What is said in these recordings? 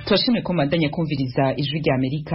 turashimye ko mandanya kumviriza ijwi rya Amerika.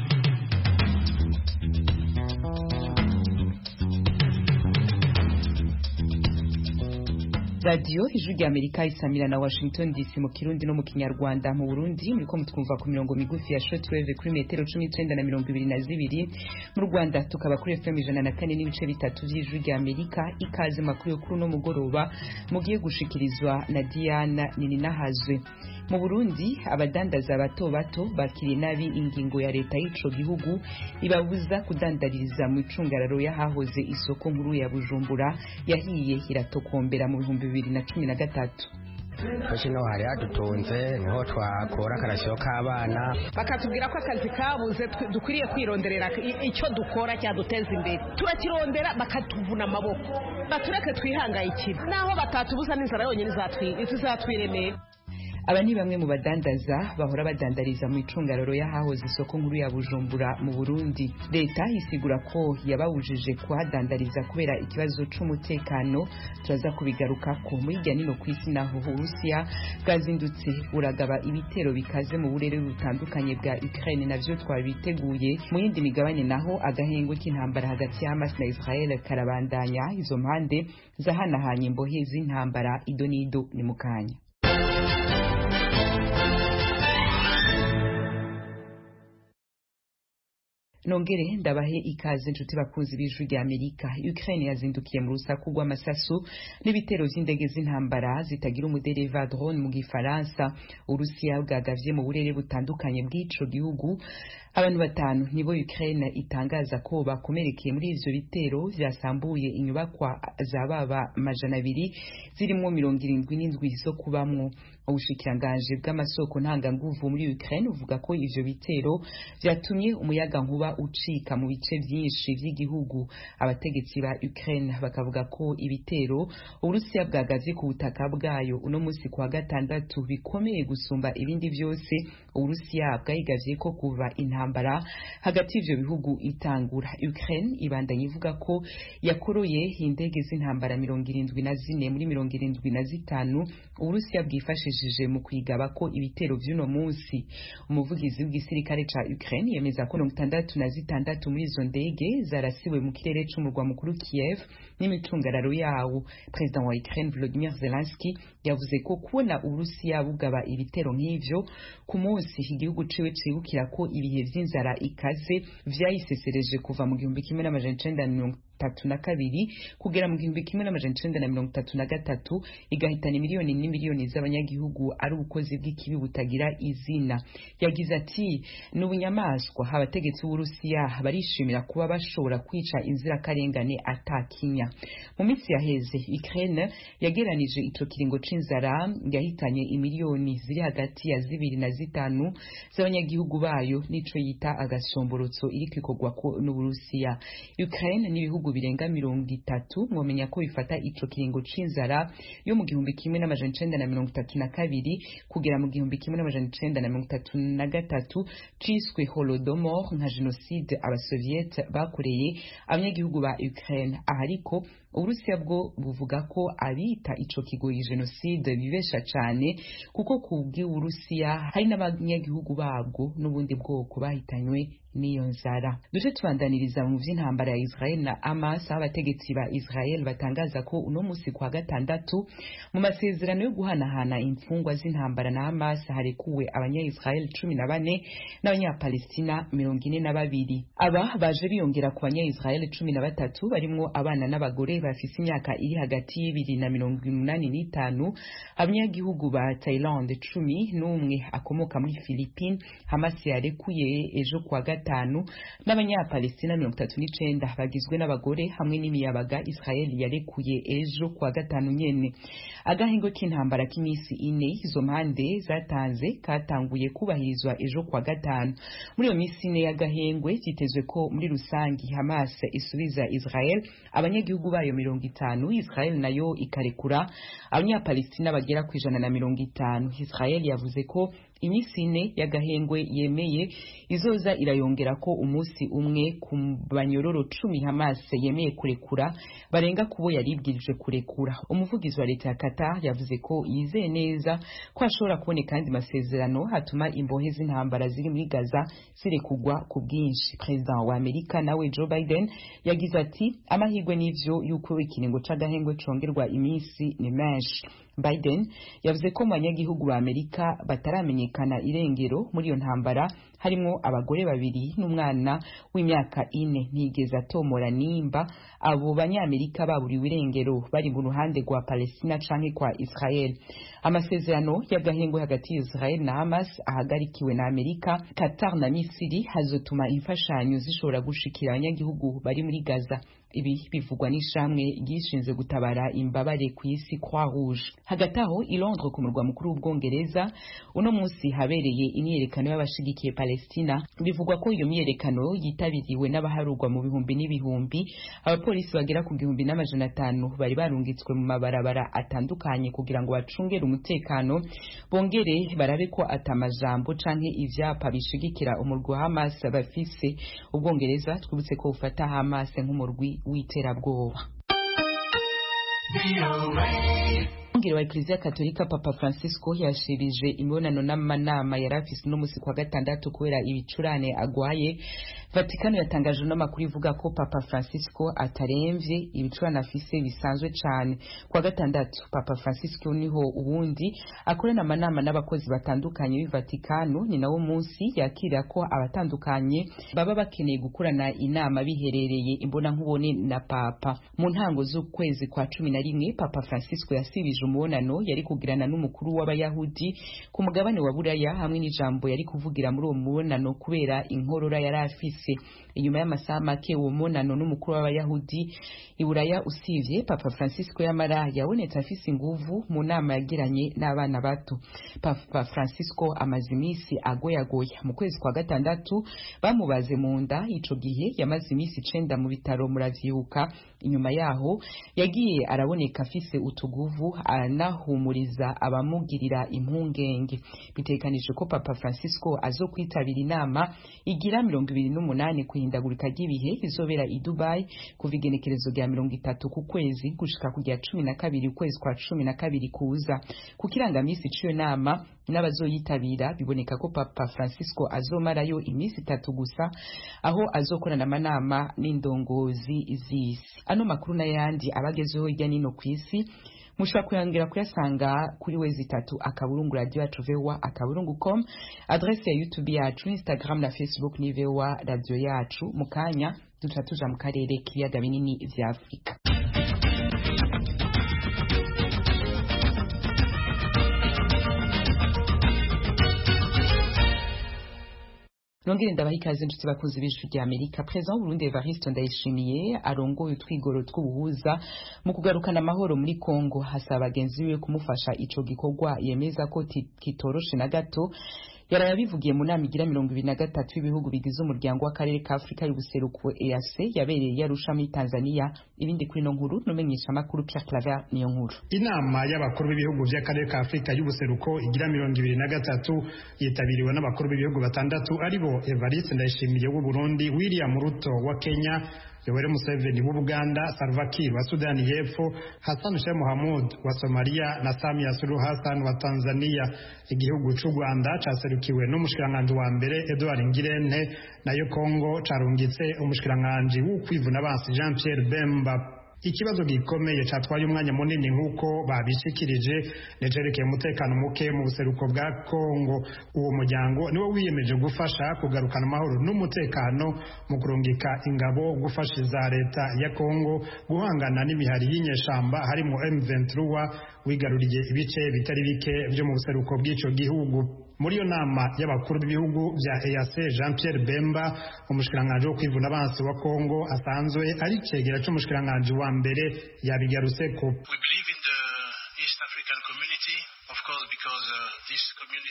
Radio ijwi rya Amerika isamira na Washington DC mu Kirundi no mu Kinyarwanda. Mu Burundi muriko mutwumva ku mirongo migufi ya shortwave kuri metero 19 na 22. Mu Rwanda tukaba kuri FM 104 n'ibice bitatu by'ijwi rya Amerika. Ikaze makuru yo kuri no mugoroba mugiye gushikirizwa na Diana Nininahazwe. Mu Burundi abadandaza bato bato bakiriye nabi ingingo ya leta y'ico gihugu ibabuza kudandariza mu icungararo yahahoze isoko nkuru ya Bujumbura yahiye hiratokombera mu 2013. Hino hari hadutunze niho twakora akarasyo k'abana bakatubwira ko akazi kabuze dukwiriye kwironderera icyo dukora cyaduteza imbere, turakirondera bakatuvuna amaboko batureke twihangayikira naho batatubuza n'inzara yonyine izatwiremera. Aba ni bamwe mu badandaza bahora badandariza mu icungararo yahahoze isoko nkuru ya Bujumbura mu Burundi. Leta isigura ko yabawujije kuhadandariza kubera ikibazo c'umutekano. Turaza kubigaruka ko mu hirya nino kw'isi naho Urusiya bwazindutse buragaba ibitero bikaze mu burere butandukanye bwa Ukraine, navyo twabiteguye. Mu yindi migabane naho agahengo k'intambara hagati ya Hamas na Israel karabandanya, izo mpande zahanahanye imbohe z'intambara. Idonido ni mukanya. Nongere ndabahe ikaze nshuti bakunzi b'ijwi rya Amerika. Ukraine yazindukiye mu rusaku rw'amasasu n'ibitero vy'indege z'intambara zitagira umudereva drone mu Gifaransa. Urusiya bwagavye mu burere butandukanye bw'ico gihugu. Abantu batanu nibo Ukraine itangaza ko bakomerekeye muri ivyo bitero vyasambuye inyubakwa zababa 200 zirimo 77 zo kubamwo. Ubushikiranganje bw'amasoko ntanganguvu muri Ukraine uvuga ko ivyo bitero vyatumye umuyaga nkuba ucika mu bice byinshi by'igihugu. Abategetsi ba Ukraine bakavuga ko ibitero Urusiya bwagaze ku butaka bwayo uno munsi kwa gatandatu bikomeye gusumba ibindi byose Urusiya bwayigavye ko kuva intambara hagati y'ivyo bihugu itangura. Ukraine ibandanye ivuga ko yakoroye indege z'intambara 74 muri 75 Urusiya bwifashishije mu kwigaba ko ibitero vy'uno munsi. Umuvugizi w'igisirikare ca Ukraine yemeza ko 66 muri izo ndege zarasiwe mu kirere c'umurwa mukuru Kiev n'imicungararo yawo. President wa Ukraine Volodymyr Zelensky yavuze ko kubona Urusiya bugaba ibitero nk'ivyo ku munsi igihugu ciwe cibukira ko ibihe vy'inzara ikaze vyayisesereje kuva mu 1932 kugera mu 1933 igahitana miliyoni n'imiliyoni z'abanyagihugu ari ubukozi bw'ikibi butagira izina. Yagize ati n'ubunyamaswa abategetsi b'Urusiya barishimira kuba bashobora kwica inzirakarengane atakinya. Mu minsi yaheze Ukraine yageranije ico kiringo c'inzara yahitanye imiliyoni ziri hagati ya 2 na 5 z'abanyagihugu bayo nico yita agasomborotso iriko ikogwa ko n'Uburusiya. Ukraine n'ibihugu birenga 30 mwomenya ko bifata ico kiringo c'inzara yo mu 1932 kugera mu 1933 ciswe Holodomor nka genocide abasoviete bakoreye abanyagihugu ba Ukraine. Ahariko Urusiya bwo buvuga ko abita ico kigoyi genocide bibesha cane kuko kubwi Urusiya hari n'abanyagihugu babwo n'ubundi bwoko bahitanywe niyo nzara. Duje tubandaniriza mu vy'intambara ya Israel na Hamas. Abategetsi ba Israel batangaza ko uno musi kwa gatandatu mu masezerano yo guhanahana imfungwa z'intambara na Hamas harekuwe abanya-Israel 14 n'abanya-Palestina 42. Aba baje biyongera ku banya-Israel 13 barimwo abana n'abagore bafise imyaka iri hagati y'ibiri na 85. Abanyagihugu ba Thailand 10 n'umwe akomoka muri Philippines Hamas yarekuye ejo kwa gatanu n'abanya-Palestina 39 bagizwe n'abagore hamwe n'imiyabaga Israel yarekuye ejo kwa gatanu nyene. Agahingo k'intambara k'imisi 4 izo mpande zatanze katanguye kubahirizwa ejo kwa gatanu. Muri iyo misi 4 y'agahengwe zitezwe ko muri rusangi Hamas isubiza Israel abanyagihugu bayo 50, Israel nayo ikarekura abanya-Palestina bagera ku 150. Israel yavuze ko iminsi 4 y'agahengwe yemeye izoza irayongera ko umunsi umwe ku banyororo 10 Hamas yemeye kurekura barenga kubo yaribwirije kurekura. Umuvugizi wa leta ya Qatar yavuze ko yizeye neza ko ashobora kuboneka kandi masezerano hatuma imbohe z'intambara ziri muri Gaza zirekugwa ku bwinshi. President wa Amerika nawe Joe Biden yagize ati amahirwe n'ivyo yuko ikiringo c'agahengwe congerwa iminsi ni menshi. Biden yavuze ko mu banyagihugu ba Amerika bataramenyekana irengero muri iyo ntambara harimo abagore 2 n'umwana w'imyaka 4. Ntigeze atomora nimba abo banyamerika baburiwe irengero bari mu ruhande rwa Palestina canke kwa Israel. Amasezerano y'agahengwe hagati ya Israel na Hamas ahagarikiwe na Amerika, Qatar na Misiri hazotuma imfashanyo zishobora gushikira abanyagihugu bari muri Gaza. Ibi bivugwa n'ishamwe gishinze gutabara imbabare ku isi Croix Rouge. Hagati aho i Londres ku murwa mukuru w'Ubwongereza uno munsi habereye imyerekano y'abashigikiye Palestina. Bivugwa ko iyo myerekano yitabiriwe n'abaharurwa mu bihumbi n'ibihumbi. Abapolisi bagera ku 1500 bari barungitswe mu mabarabara atandukanye kugira ngo bacungere umutekano, bongere barabe ko atamajambo canke ivyapa bishigikira umurwi wa Hamas bafise. Ubwongereza twibutse ko ufata Hamas nk'umurwi w'iterabwoba. Ngiro wa Eklezia Katolika Papa Francisco yashirije imibonano n'amanama yarafise no musi kwa gatandatu kubera ibicurane agwaye. Vatikano yatangaje n'amakuru ivuga ko Papa Francisco ataremvye ibicurane afise bisanzwe cyane. Kwa gatandatu Papa Francisco niho ubundi akorana amanama n'abakozi batandukanye b'i Vatikano, ni nawo munsi yakira ko abatandukanye baba bakeneye gukorana inama biherereye imbona nkubone na Papa. Mu ntango z'ukwezi kwa 11 Papa Francisco yasibije umubonano yari kugirana n'umukuru w'abayahudi ku mugabane wa Buraya hamwe n'ijambo yari kuvugira muri uwo mubonano kubera inkorora yari afise. Inyuma y'amasaha make uwo mubonano n'umukuru w'abayahudi i Buraya usivye, Papa Francisco yamara yabonetse afise inguvu mu nama yagiranye n'abana bato. Papa Francisco amaze imisi agoyagoya. Mu kwezi kwa gatandatu bamubaze mu nda, ico gihe yamaze imisi 9 mu bitaro muravyibuka. Inyuma yaho yagiye araboneka afise utuguvu anahumuriza abamugirira impungenge. Bitekanije ko Papa Francisco azokwitabira inama igira 28 kuhindagurika ry'ibihe izobera i Dubai kuva igenekerezo rya 30 ku kwezi gushika ku rya 12 ukwezi kwa 12 kuza. Ku kirangamisi c'iyo nama n'abazoyitabira biboneka ko Papa Francisco azomarayo imisi 3 gusa, aho azokorana amanama n'indongozi z'isi. Ano makuru n'ayandi abagezeho hirya nino kw'isi mushobora kuyongera kuyasanga kuri wezi 3 akaburungu radio yacu VOA akaburungu.com, adresse ya YouTube yacu, Instagram na Facebook ni VOA radio yacu. Mukanya duca tuja mu karere k'ibiyaga binini vya Afrika. Nongere ndabaha ikaze inshuti bakunzi b'ijwi rya Amerika. President w'Uburundi Evariste Ndayishimiye arongoye utwigoro tw'ubuhuza mu kugarukana amahoro muri Kongo, hasaba bagenzi biwe kumufasha ico gikorwa yemeza ko kitoroshe na gato. Yarabivugiye mu nama igira 23 y'ibihugu bigize umuryango w'akarere ka Afrika y'ubuseruko EAC yabereye yarusha muri Tanzania. Ibindi kuri no nkuru numenyesha makuru Pierre Claver niyo nkuru. Inama y'abakuru b'ibihugu by'akarere ka Afrika y'ubuseruko igira 23 yitabiriwe n'abakuru b'ibihugu batandatu aribo Evariste Ndayishimiye w'u Burundi, William Ruto wa Kenya, Yoweri Museveni w'u Buganda, Salva Kiir wa Sudani y'Epfo, Hassan Sheikh Mohamud wa Somalia na Samia Suluhu Hassan wa Tanzania. Igihugu c'u Rwanda caserukiwe n'umushikiranganje wa mbere Edouard Ngirente, nayo Kongo carungitse umushikiranganje w'ukwivuna abansi Jean Pierre Bemba. Ikibazo gikomeye catwaye umwanya munini nkuko babishikirije nejerekeye umutekano muke mu buseruko bwa Kongo. Uwo muryango niwo wiyemeje gufasha kugarukana amahoro n'umutekano mu kurungika ingabo gufashiza leta ya Kongo guhangana n'imihari y'inyeshamba harimo M23 wigaruriye ibice bitari bike byo mu buseruko bw'ico gihugu. Muri yo nama y'abakuru b'ibihugu bya EAC, Jean Pierre Bemba, umushikiranganje wo kwivuna abansi wa Kongo asanzwe ari cegera c'umushikiranganje wa mbere yabigarutse ko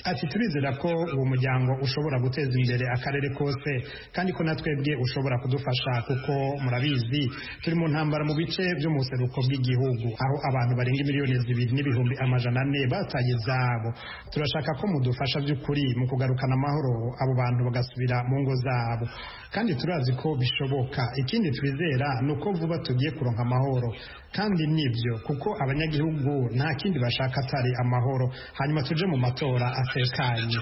ati turizera ko uwo muryango ushobora guteza imbere akarere kose kandi ko natwebwe ushobora kudufasha kuko murabizi turi mu ntambara mu bice byo mu buseruko bw'igihugu aho abantu barenga miliyoni 2,400,000 bataye izabo. Turashaka ko mudufasha by'ukuri mu kugarukana amahoro abo bantu bagasubira mu ngo zabo kandi turazi ko bishoboka. Ikindi twizera nuko vuba tugiye kuronka amahoro kandi nibyo kuko abanyagihugu nta kindi bashaka atari amahoro hanyuma tuje mu matora atekanye.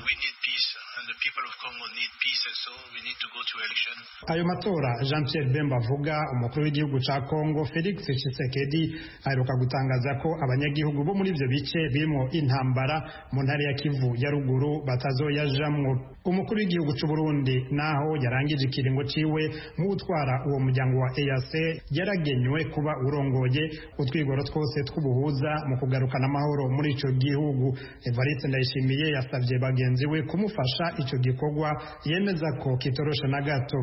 Ayo matora Jean Pierre Bemba avuga umukuru w'igihugu ca Kongo Felix Tshisekedi aheruka gutangaza ko abanyagihugu bo muri ivyo bice birimo intambara mu ntara ya Kivu ya ruguru batazoyajamwo. Umukuru w'igihugu c'u Burundi naho yarangije ikiringo ciwe nk'utwara uwo muryango wa EAC yaragenywe kuba urongoye utwigoro twose tw'ubuhuza mu kugarukana amahoro muri ico gihugu. Evariste Ndayishimiye yasavye bagenzi we kumufasha ico gikorwa yemeza ko kitoroshe na gato.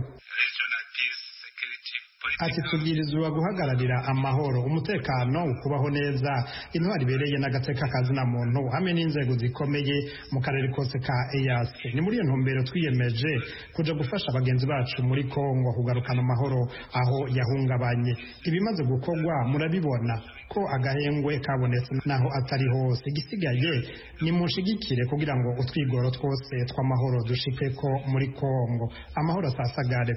Ati tubwirizwa guhagararira amahoro umutekano ukubaho neza intwari ibereye n'agateka kazina muntu hamwe n'inzego zikomeye mu karere kose ka EAC. Ni muri iyo ntumbero twiyemeje kuja gufasha abagenzi bacu muri Kongo kugarukana amahoro aho yahungabanye. Ibimaze gukorwa murabibona ko agahengwe kabonetse naho atari hose. Igisigaye ni mushigikire kugira ngo utwigoro twose tw'amahoro dushike ko muri Kongo amahoro asasagare.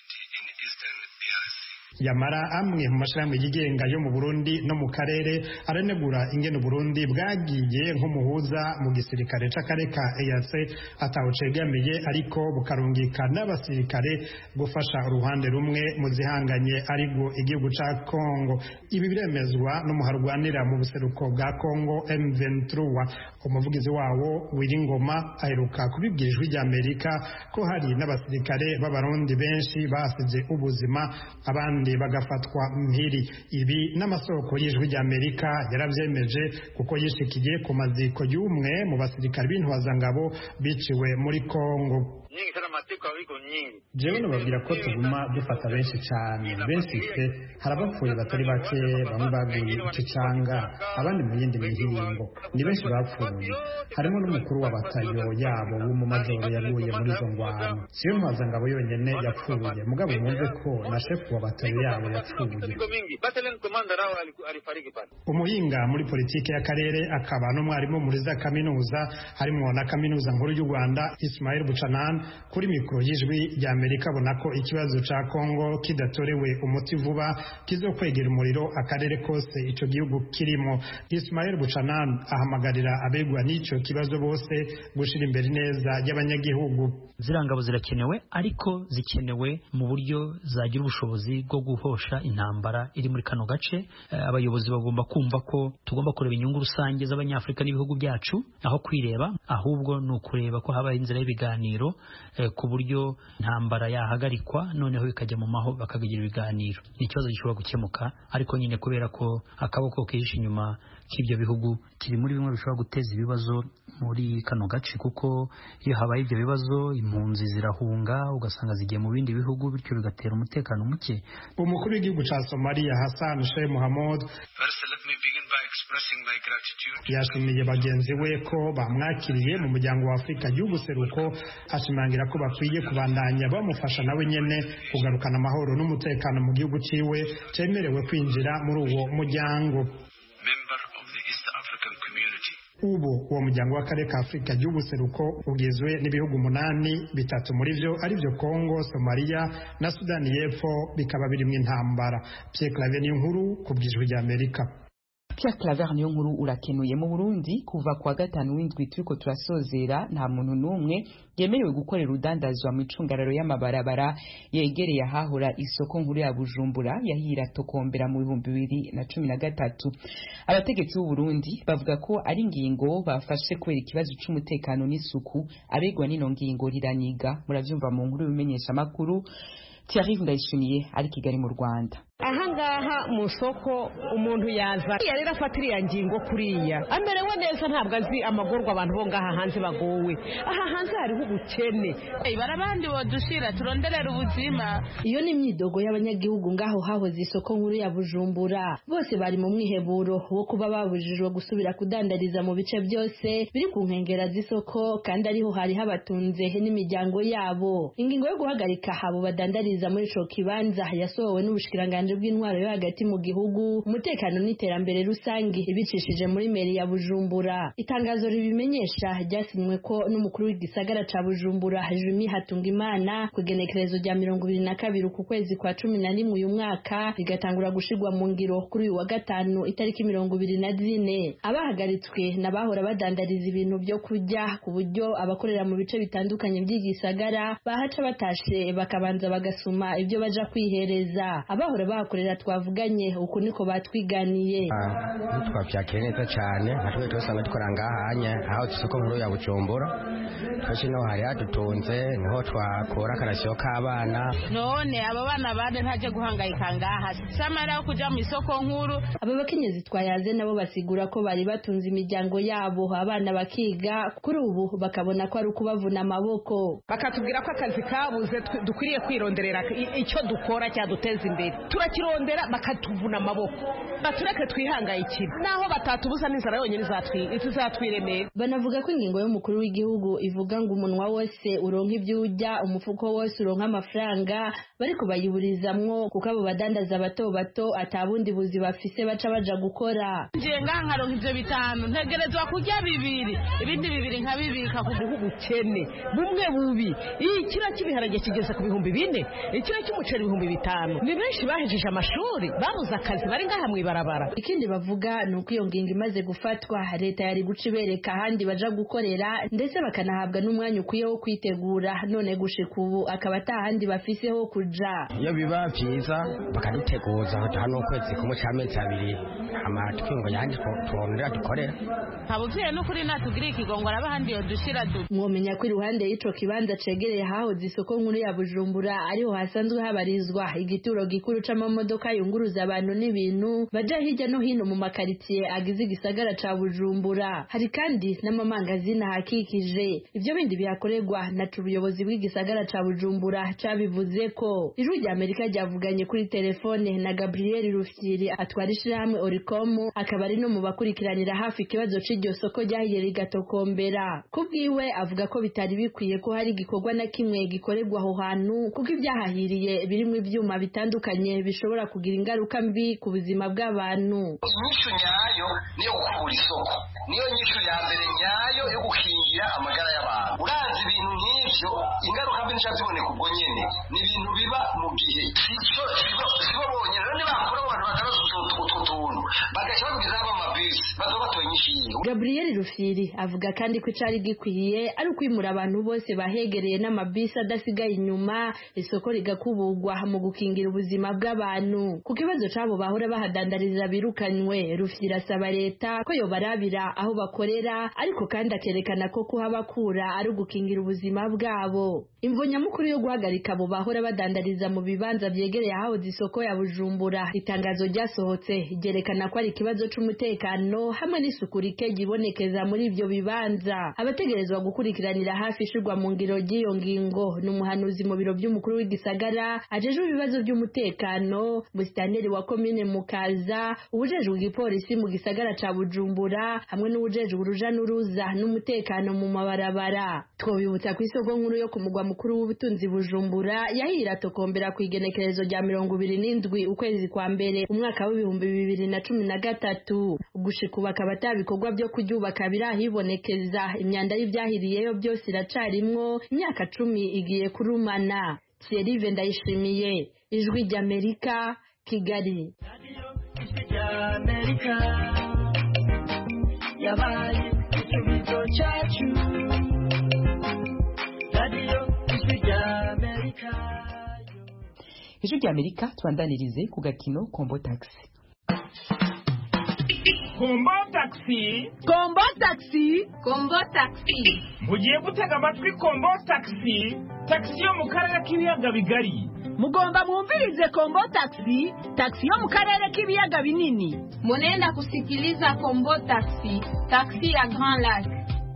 Yamara amwe mu mashirahamwe yigenga yo mu Burundi no mu karere aranegura ingene Burundi bwagiye nk'umuhuza mu gisirikare c'akarere ka EAC atawucegamiye ariko bukarungika n'abasirikare gufasha uruhande rumwe mu zihanganye ariko igihugu ca Kongo. Ibi biremezwa n'umuharwanira mu buseruko bwa Kongo M23. Umuvugizi wawo Wiringoma aheruka kubibwira Ijwi ry'Amerika ko hari n'abasirikare b'abarundi benshi basize ubuzima abandi bagafatwa mpiri. Ibi n'amasoko y'Ijwi ry'Amerika yaravyemeje kuko yishikiye ku maziko y'umwe mu basirikare b'intwazangabo biciwe muri Kongo. Jewe nababwira ko tuguma dufata benshi cyane benshi pe harabapfuye batari bake bamwe baguye ikicanga abandi mu yindi mihingo ni benshi bapfuye harimo n'umukuru wa batayo yabo w'umumajoro yaguye muri izo ngwano. Siyo ntwazangabo yonyene yapfuye mugabo mwumve ko na shefu wa batayo yabo yapfuye. Umuhinga muri politike y'akarere akaba n'umwarimu muri za kaminuza harimo na kaminuza nkuru y'u Rwanda Ismail Buchanan kuri mikro y'Ijwi ry'Amerika abona ko ikibazo ca Kongo kidatorewe umuti vuba kizokwegera umuriro akarere kose ico gihugu kirimo. Ismail Buchanan ahamagarira abegwa n'ico kibazo bose gushira imbere neza y'abanyagihugu. Zirangabo zirakenewe ariko zikenewe mu buryo zagira ubushobozi bwo guhosha intambara iri muri kano gace. Abayobozi bagomba kumva ko tugomba kureba inyungu rusange z'abanyafrika n'ibihugu byacu aho kwireba ahubwo no kureba ko haba inzira y'ibiganiro ku buryo ntambara yahagarikwa noneho bikajya mu maho bakagira ibiganiro. Ni ikibazo gishobora gukemuka ariko nyine kubera ko akaboko kihishe inyuma k'ibyo bihugu kiri muri bimwe bishobora guteza ibibazo muri kano gace kuko iyo habaye ibyo bibazo impunzi zirahunga ugasanga zigiye mu bindi bihugu bityo bigatera umutekano muke. Umukuru w'igihugu ca Somalia Hassan Sheikh Mohamud yashimiye bagenzi we ko bamwakiriye mu muryango wa Afurika y'ubuseruko ashimangira ko bakwiye kubandanya bamufasha nawe nyene kugarukana amahoro n'umutekano mu gihugu ciwe cemerewe kwinjira muri uwo muryango. Ubu uwo muryango w'akarere ka Afurika y'ubuseruko ugizwe n'ibihugu 8 bitatu muri vyo ari vyo Kongo, Somalia na Sudani y'Epfo bikaba biri mu intambara. Pierre Claver Niyonkuru kubw'Ijwi ry'Amerika. Pierre Claver Niyonkuru urakenuye. Mu Burundi kuva kwa gatanu w'indwi turiko turasozera nta muntu n'umwe yemerewe gukorera udandazwa mu icungararo y'amabarabara yegereye ahahora isoko nkuru ya Bujumbura yahira tokombera mu 2013. Abategetsi b'u Burundi bavuga ko ari ingingo bafashe kubera ikibazo c'umutekano n'isuku abegwa n'ino ngingo riraniga. Muravyumva mu nkuru bimenyesha makuru Thierry Ndayishimiye ari Kigali mu Rwanda. ahangaha mu soko umuntu yaza rero afatira iya ngingo kuriya amerewe neza ntabwo azi amagorwa abantu bo ngaha hanze bagowe aha hanze hariho ubukene barabandi bodushira turonderera ubuzima. Iyo ni imyidogo y'abanyagihugu ngaho hahoze isoko nkuru ya Bujumbura. Bose bari mu mwiheburo wo kuba babujijwe gusubira kudandariza mu bice byose biri ku nkengera z'isoko kandi ariho hari habatunze n'imiryango yabo. Ingingo yo guhagarika abo badandariza muri ico kibanza yasohowe n'ubushikiranganje bw'intwaro yo hagati mu gihugu, umutekano n'iterambere rusangi ibicishije muri meri ya Bujumbura. Itangazo ribimenyesha ryasinywe ko n'umukuru w'igisagara ca Bujumbura Jumi Hatungimana ku igenekerezo rya 22 ku kwezi kwa 11 uyu mwaka rigatangura gushigwa mu ngiro kuri uyu wa gatanu itariki 24. Abahagaritswe n'abahora badandariza ibintu byo kurya ku buryo abakorera mu bice bitandukanye by'igisagara bahaca batashe bakabanza bagasuma ibyo baja kwihereza. Abahora bahakorera twavuganye uku niko batwiganiye. Twavyakira neza cyane natwe twasanga dukora ngahanye aho isoko nkuru ya Bujumbura. Twese no hari hadutunze niho twakora karasyo k'abana. None abo bana bane ntaje guhangayika ngaha samara kuja mu isoko nkuru. Aba bakenyezi twayaze nabo basigura ko bari batunze imiryango yabo abana bakiga kuri ubu bakabona ko ari ukubavuna amaboko. Bakatubwira ko akazi kabuze dukwiriye kwironderera icyo dukora cyaduteza imbere. Turakirondera bakatuvuna amaboko. Batureke twihangayikira. Naho batatubuza n'inzara yonyine izatwiremera. Banavuga ko ingingo y'umukuru w'igihugu ivuga ngo umunwa wose uronka ibyo urya umufuko wose uronka amafaranga bariko bayiburizamwo kuko abo badandaza bato bato atabundi buzi bafise baca baja gukora. Ngiye nkaronka ivyo bitanu ntegerezwa kurya bibiri ibindi bibiri nkabibika ku bukene bumwe bubi. Iyi kira kibiharage kigeze ku 4,000 ikira cy'umuceri 5,000. Ni benshi bahejeje amashuri babuza akazi bari ngaha mwibarabara. Ikindi bavuga ni uko iyo ngingo imaze gufatwa leta yari guca ibereka ahandi baja gukorera ndetse bakanahabwa n'umwanya ukwiye wo kwitegura none gushika ubu akaba atahandi bafiseho kuja. Iyo biba byiza bakaduteguza hano ukwezi kumwe cy'amezi 2 amatwingo yandi twonera dukorera. Habuvye no kuri natugiri ikigongo arabahandi yo dushira du. Mwomenya ko iruhande y'ico kibanza cegereye hahoze isoko nkuru ya Bujumbura ariho hasanzwe habarizwa igituro gikuru c'amamodoka yunguruza abantu n'ibintu baja hirya no hino mu makaritiye agize igisagara ca Bujumbura. Hari kandi n'amamangazina hakikije. Ivyo bindi bihakorerwa na ubuyobozi bw'igisagara ca Bujumbura cabivuze ko. Ijwi rya Amerika ryavuganye kuri telefone na Gabriel Rufyiri atwara ishirahamwe Oricom akaba ari no mu bakurikiranira hafi ikibazo c'iryo soko ryahiye rigatokombera. Kubwiwe avuga ko bitari bikwiye ko hari igikorwa na kimwe gikorerwa aho hantu kuko ibyahahiriye birimwe ivyuma bitandukanye bishobora kugira ingaruka mbi ku buzima bw'abantu. Inyishu nyayo niyo gukubura isoko niyo nyishu ya mbere nyayo yo gukingira amagara y'abantu. Urazi ibintu nk'ivyo ingaruka mbi nicaziboneka ubwo nyene ni ibintu biba mu gihe sibo bonyene rero nibakora abantu batarazi utuntu bagasha babizaba amabisi bazobatoye inyishu yiwe. Gabriel Rufyiri avuga kandi ko icari gikwiye ari ukwimura abantu bose bahegereye n'amabisi adasigaye inyuma isoko rigakubugwa mu gukingira ubuzima bw'abantu. Ku kibazo cabo bahora bahadandariza birukanywe Rufyiri asaba leta ko yobarabira aho bakorera ariko kandi akerekana ko kuhabakura ari ugukingira ubuzima bwabo. Imvo nyamukuru yo guhagarika abo bahora badandariza mu bibanza vyegereye ahahoze isoko ya Bujumbura itangazo ryasohotse ryerekana ko ari ikibazo c'umutekano hamwe n'isuku rike gibonekeza muri ivyo bibanza. Abategerezwa gukurikiranira hafi ishirwa mu ngiro ry'iyo ngingo n'umuhanuzi mu biro by'umukuru w'igisagara ajejwe ibibazo by'umutekano musitanteri wa komine Mukaza ubujejwe igipolisi mu gisagara ca Bujumbura hamwe n'ubujejwe uruja n'uruza n'umutekano mu mabarabara. Twobibutsa ku isoko nkuru yo ku mugwa mukuru w'ubutunzi Bujumbura yahira tokombera ku igenekerezo rya 27 ukwezi kwa mbere umwaka w'2013 gushika bakaba atabikorwa byo kuryubaka birahibonekeza imyanda y'ivyahiriyeyo byose iracarimwo imyaka 10 igiye kurumana. Thierry Vendayishimiye ijwi ry'Amerika Kigali. Yabaye ikibizo cyacu radio ijwi ry'Amerika. Ijwi ry'Amerika twandanirize ku gakino Kombo Taxi. Kombo Taxi. Kombo Taxi. Kombo Taxi. Mugiye gutega amatwi Kombo Taxi. Taxi yo mu karere k'ibiyaga bigari. mugomba mwumvirize Kombo Taxi yo mu karere k'ibiyaga binini. Munaenda kusikiliza Kombo Taxi ya Grand Lac.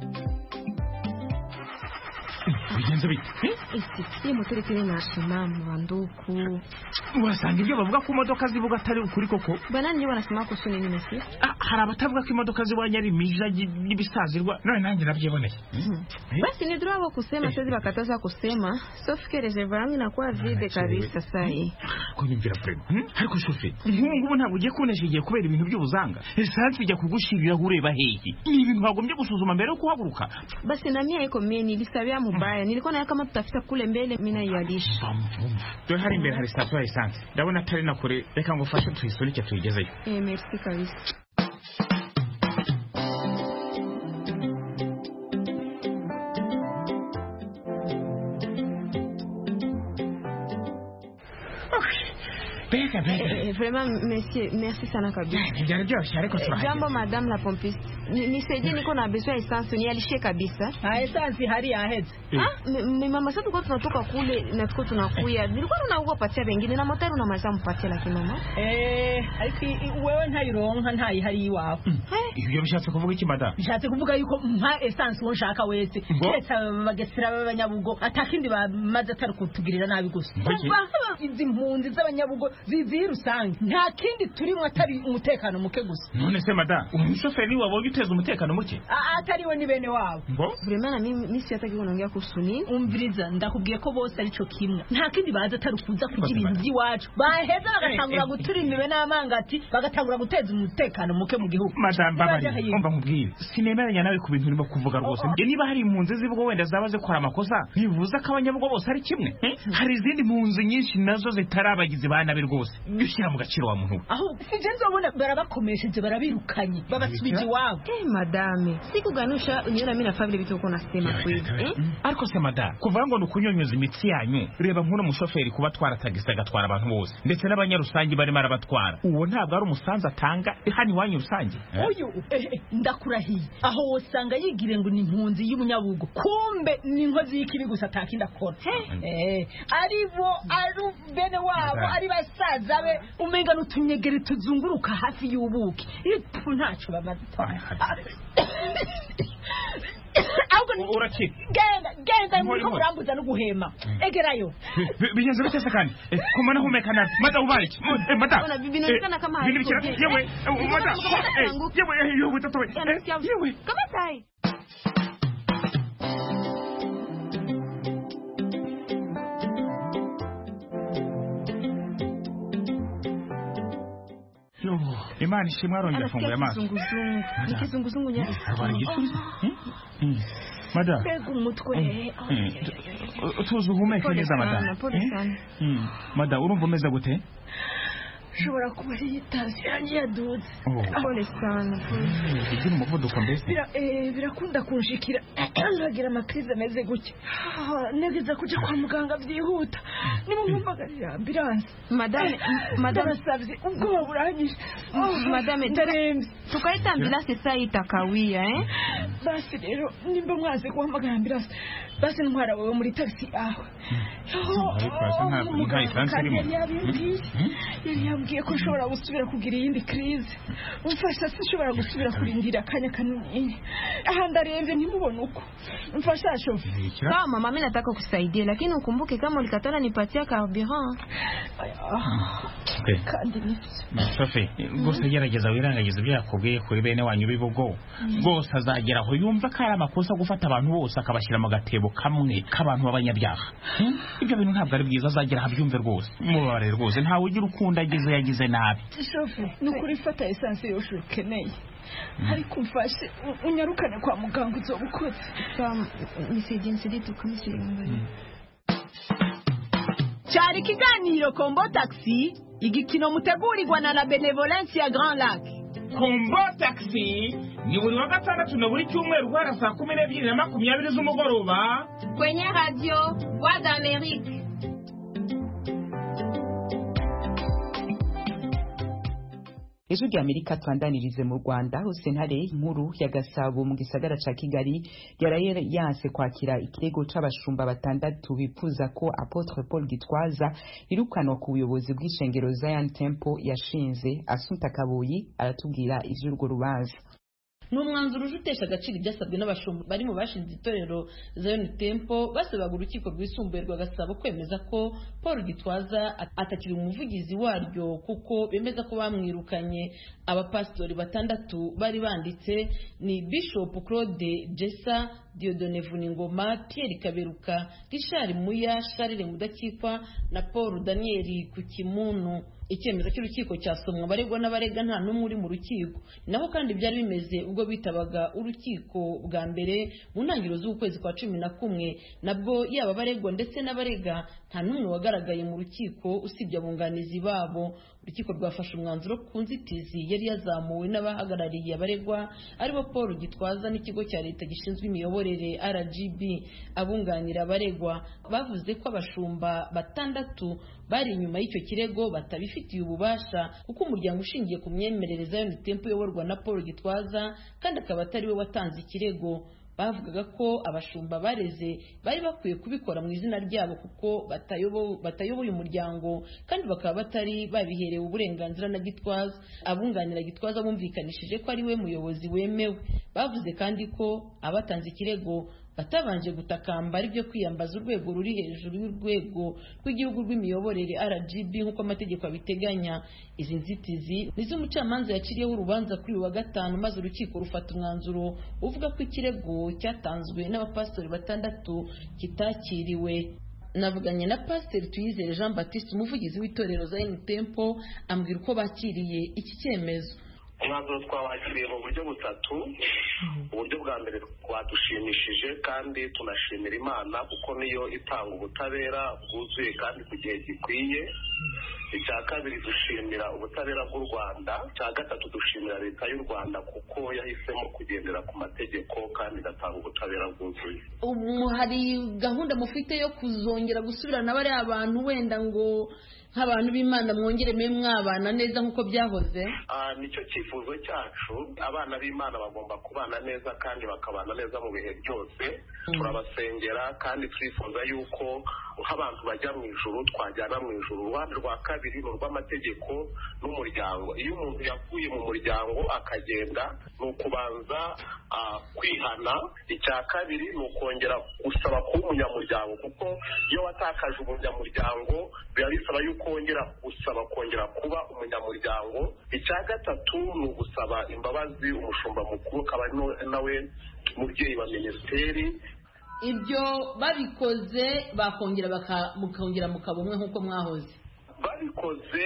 Bigenze bite? Isi moteri kiri nashima mwanduku. Wasanga ibyo bavuga ko imodoka zivuga atari ukuri koko. Banani banasema ko suni nini mesi? Hari abatavuga ko imodoka zibanya ari mija n'ibisazirwa. None nanjye nabyiboneye. Basi ni droit kusema sasa bakataza kusema. Sauf que reservoir inakuwa vide kabisa sasa hii. Kunyumvira frema. Ariko shofe. Ngubu ntabwo ugiye kuneshigiye kubera ibintu by'ubuzanga. Esansi bijya kugushirira ureba hehe. Ni ibintu bagombye gusuzuma mbere yo kuhaguruka. Basi na mimi iko mimi nilisabia mubaya. Nilikuwa na kama tutafika kule mbele mimi naialisha. Ndio hari mbere hari station ya essence. Ndabona atari na kure reka ngufashe tuyisunike tuyigezeyo. Merci kabisa. Vraiment monsieur, merci sana kabisa. Jambo madame la pompiste. Nisaidie niko na besoin ya essence nialishe kabisa. Essence hari ahetse. Mama sasa tuko tunatoka kule na tuko tunakuya. Nilikuwa naugua patia wengine na motari unamaliza mpatie lakini mama. Ariko wewe ntayironka ntayi hari iwawe. Ibyo bishatse kuvuga iki madame? Bishatse kuvuga yuko mpa essence wonshaka wese. Keretse bagesira b'abanyabugo atakindi bamaze atari kutugirira nabi gusa. Izi mpunzi z'abanyabugo zizi rusange nta kindi turimo atari umutekano muke gusa. None se madame umushoferi wabonye uteza umutekano muke? Atari we ni bene wabo. Vraiment na mimi siyataki kuongea kuhusu nini? Umviriza ndakubwiye ko bose ari cyo kimwe. Nta kindi baza atari kuza kugira ibintu by'iwacu. Baheza bagatangura gutura imibe n'amangati bagatangura guteza umutekano muke mu gihugu. Madame babari umva nkubwire. Sinemeranya nawe ku bintu urimo kuvuga rwose. Niba hari impunzi zibwo wenda zabaze gukora amakosa bivuze ko abanyabugo bose ari kimwe. Hari izindi mpunzi nyinshi nazo zitarabagize banabe rwose. Gushyira mu gaciro wa muntu. Aho sijenze ubona barabakomesheje barabirukanye babasubije iwabo. Madame sikuganusha uniona mimi na family bitu uko nasema kweli. Ariko se madame kuvuga ngo nukunyonyeza imitsi yanyu reba nk'uno mushoferi kuba twaratagisa gatwara abantu bose ndetse n'abanyarusangi barimo arabatwara. Uwo ntabwo ari umusanzu atanga hano iwanyu rusange. Uyu ndakurahiye aho wosanga yigire ngo ni impunzi y'umunyabugo kumbe ni inkozi y'ikibi gusa atakinda akora. Aribo ari bene wabo ari basaza be umenga n'utunyegeri tuzunguruka hafi y'ubuki ipfu ntacyo bamaze. Uraki genda nko urambuza no guhema egerayo bigenze bitese kandi kumana humeka nabi mada ubariki mada ona bibi nonekana kama yewe mada yewe tatowe yewe kama sai. Imani ishimwe arongera fungo y'amaso. Ni kizunguzungu nyari. Madame. Pega umutwe. Tuzi uhumeke neza madame. Madame urumva umeze gute? Shobora kuba ari itazi yanjye yaduze. Pole sana. Igira umuvuduko mbese. Birakunda kunshikira. Nkagira amakrize ameze gutya. Negeza kuja kwa muganga byihuta. Nimumpamagarira ambulance. Madame savye ubwo buranyije. Madame ndaremvye. Tukaita ambulance saa itakawia Basi rero nimba mwaze guhamagara ambulance. Basi ntwara wewe muri taxi aho. Yambwiye ko ushobora gusubira kugira iyindi crise. Umfasha sinshobora gusubira kurindira akanya kanini. Aha ndaremvye ntimubone uko. Umfasha shofi. Sawa mama mimi nataka kusaidia lakini ukumbuke kama ulikatana nipatia carburant. Kandi shofi gusa gerageza wirangagiza ibyo yakubwiye kuri bene wanyu bibugo. Gose azagera aho yumva ko ari amakosa gufata abantu bose akabashyira mu gatebo kamwe k'abantu b'abanyabyaha. Ibyo bintu ntabwo ari byiza azagera habyumve rwose. Mubare rwose ntawe ugira ukunda yagize nabi. Shofi nukuri fata essence yose ukeneye. Ariko umfashe unyarukane kwa muganga uzobukoze. Nisaidie tukamshiringa. Cyari kiganiro Kombo Taxi igikino mutegurirwa na Benevolence ya Grand Lac. Kombo Taxi ni buri wa gatandatu na buri cyumweru guhera saa 12:20 z'umugoroba kwenye radio Voix d'Amérique. ejo ry'Amerika twandanirize mu Rwanda aho sentare nkuru ya Gasabo mu gisagara ca Kigali yaraye yanse kwakira ikirego c'abashumba batandatu bipfuza ko Apotre Paul Gitwaza irukanwa ku buyobozi bw'ishengero Zion Temple yashinze. Assunta Kabuyi aratubwira ivy'urwo rubanza. N'umwanzuro ujutesha agaciro ibyasabwe n'abashumba bari mu bashinze itorero Zion Temple basabaga urukiko rwisumbuye rwa Gasabo kwemeza ko Paul Gitwaza atakiri umuvugizi waryo kuko bemeza ko bamwirukanye. Abapastori batandatu bari banditse ni Bishop Claude Jessa, Dieudonne Vuningoma, Pierre Kaberuka, Richard Muya, Charles Mudakikwa na Paul Daniel Kukimunu. Icyemezo cy'urukiko cyasomwa abaregwa n'abarega nta n'umwe uri mu rukiko. Naho kandi byari bimeze ubwo bitabaga urukiko bwa mbere mu ntangiriro z'ukwezi kwa 11, nabwo yaba abaregwa ndetse n'abarega nta n'umwe wagaragaye mu rukiko usibye abunganizi babo. Urukiko rwafashe umwanzuro ku nzitizi yari yazamuwe n'abahagarariye abaregwa aribo Paul Gitwaza n'ikigo cya leta gishinzwe imiyoborere RGB. Abunganira abaregwa bavuze ko abashumba batandatu bari inyuma y'icyo kirego batabifitiye ububasha kuko umuryango ushingiye ku myemerere Zion Temple uyoborwa na Paul Gitwaza kandi akaba atari we watanze ikirego. Bavugaga ko abashumba bareze bari bakwiye kubikora mu izina ryabo kuko batayoboye umuryango kandi bakaba batari babiherewe uburenganzira na Gitwaza. Abunganira Gitwaza bumvikanishije ko ari we muyobozi wemewe. Bavuze kandi ko abatanze ikirego batabanje gutakamba ari byo kwiyambaza urwego ruri hejuru y'urwego rw'igihugu rw'imiyoborere RGB nk'uko amategeko abiteganya. Izi nzitizi nizo umucamanza yaciriyeho urubanza kuri wa gatanu maze urukiko rufata umwanzuro uvuga ko ikirego cyatanzwe n'abapastori batandatu kitakiriwe. Navuganye na Pasteur Tuyizere Jean Baptiste umuvugizi w'itorero Zion Temple ambwira uko bakiriye iki cyemezo. Umwanzuro twawakiriye mu buryo butatu. Uburyo bwa mbere twadushimishije kandi tunashimira Imana kuko niyo itanga ubutabera bwuzuye kandi ku gihe gikwiye. Icya kabiri dushimira ubutabera bw'u Rwanda. Icya gatatu dushimira leta y'u Rwanda kuko yahisemo kugendera ku mategeko kandi igatanga ubutabera bwuzuye. Hari gahunda mufite yo kuzongera gusubirana bari abantu wenda ngo nk'abantu b'Imana mwongere mwabana neza nk'uko byahoze? Nicyo cyifuzo cyacu. Abana b'Imana bagomba kubana neza kandi bakabana neza mu bihe byose. Turabasengera kandi twifuza yuko nk'abantu bajya mu ijuru twajyana mu ijuru. Uruhande rwa kabiri ni urw'amategeko n'umuryango. Iyo umuntu yavuye mu muryango akagenda ni ukubanza kwihana. Icya kabiri ni ukongera gusaba kuba umunyamuryango kuko iyo watakaje umunyamuryango biba bisaba yuko wongera gusaba kongera kuba umunyamuryango. Icya gatatu ni ugusaba imbabazi umushumba mukuru akaba nawe mubyeyi wa minisiteri. Ibyo babikoze bakongera mukaba umwe nk'uko mwahoze? Babikoze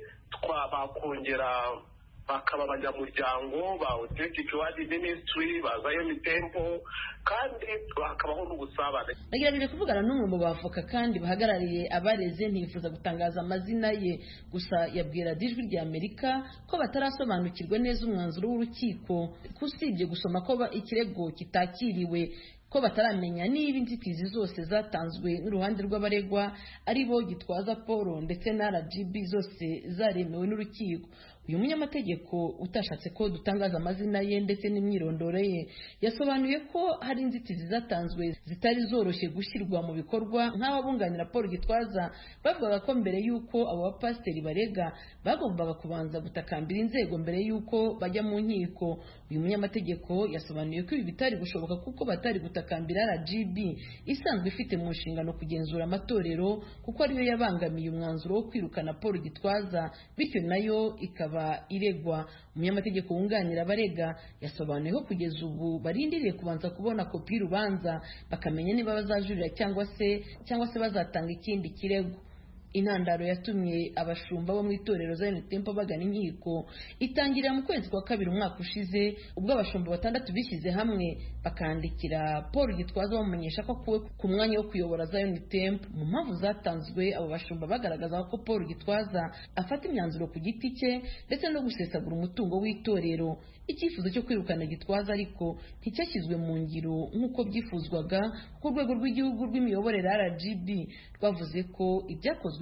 bakongera bakaba abanyamuryango ba Authentic Word Ministry ba Zion Temple kandi bakabaho n'ubusabane. Nagerageje kuvugana n'umwe mu bavoka kandi bahagarariye abareze ntifuza gutangaza amazina ye, gusa yabwira Ijwi ry'Amerika ko batarasobanukirwa neza umwanzuro w'urukiko kusibye gusoma ko ikirego kitakiriwe ko bataramenya niba inzitizi zose zatanzwe n'uruhande rw'abaregwa ari bo Gitwaza Paul ndetse na RGB zose zaremewe n'urukiko. Uyu munyamategeko utashatse ko dutangaza amazina ye ndetse n'imyirondoro ye yasobanuye ko hari inzitizi zatanzwe zitari zoroshye gushyirwa mu bikorwa nk'ababunganira Paul Gitwaza bavuga ko mbere y'uko abo bapasiteri barega bagombaga kubanza gutakambira inzego mbere y'uko bajya mu nkiko. Uyu munyamategeko yasobanuye ko ibi bitari gushoboka kuko batari gutakambira RGB isanzwe ifite mu nshingano kugenzura amatorero kuko ariyo yabangamiye umwanzuro wo kwirukana Paul Gitwaza bityo nayo ikaba iregwa. Umunyamategeko wunganira abarega yasobanuye ko kugeza ubu barindiriye kubanza kubona kopi y'urubanza bakamenya niba bazajurira cyangwa se bazatanga ikindi kirego. Intandaro yatumye abashumba bo mu itorero Zion Temple bagana inkiko itangirira mu kwezi kwa kabiri umwaka ushize ubwo abashumba batandatu bishyize hamwe bakandikira Paul Gitwaza bamumenyesha ko akuwe ku mwanya wo kuyobora Zion Temple. Mu mpamvu zatanzwe abo bashumba bagaragaza ko Paul Gitwaza afata imyanzuro ku giti cye ndetse no gusesagura umutungo w'itorero. Icyifuzo cyo kwirukana Gitwaza ariko nticyashyizwe mu ngiro nk'uko byifuzwaga ku rwego rw'igihugu rw'imiyoborere RGB rwavuze ko ibyakozwe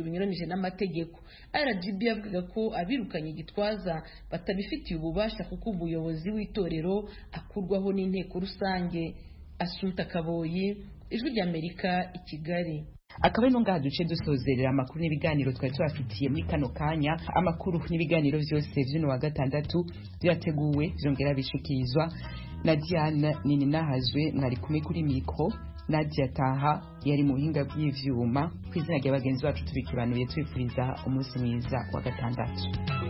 binyuranije n'amategeko. RGB yavugaga ko abirukanye Gitwaza batabifitiye ububasha kuko umuyobozi w'itorero akurwaho n'inteko rusange. Assunta Kaboyi, Ijwi ry'Amerika, i Kigali. Akaba ari ngaha duce dusozerera amakuru n'ibiganiro twari tubafitiye muri kano kanya. Amakuru n'ibiganiro byose vy'uno wa gatandatu byateguwe byongera bishikirizwa na Diane Nininahazwe, mwari kumwe kuri mikro. Nadia Taha yari mu buhinga bw'ivyuma. Kw'izina ry'abagenzi bacu tubikibanuye twifuriza umunsi mwiza wa gatandatu.